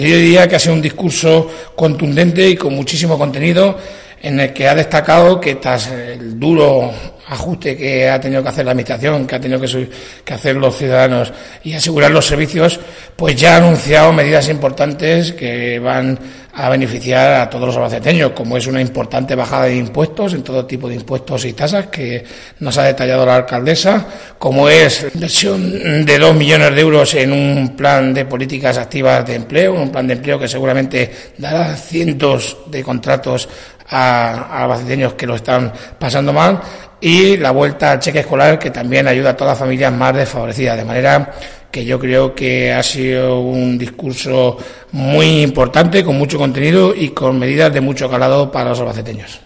Yo diría que ha sido un discurso contundente y con muchísimo contenido, en el que ha destacado que tras el duro ajuste que ha tenido que hacer la administración, que ha tenido que hacer los ciudadanos y asegurar los servicios, pues ya ha anunciado medidas importantes que van a beneficiar a todos los albaceteños, como es una importante bajada de impuestos, en todo tipo de impuestos y tasas, que nos ha detallado la alcaldesa, como es la inversión de 2 millones de euros en un plan de políticas activas de empleo, un plan de empleo que seguramente dará cientos de contratos a albaceteños que lo están pasando mal, y la vuelta al cheque escolar, que también ayuda a todas las familias más desfavorecidas, de manera que yo creo que ha sido un discurso muy importante, con mucho contenido y con medidas de mucho calado para los albaceteños.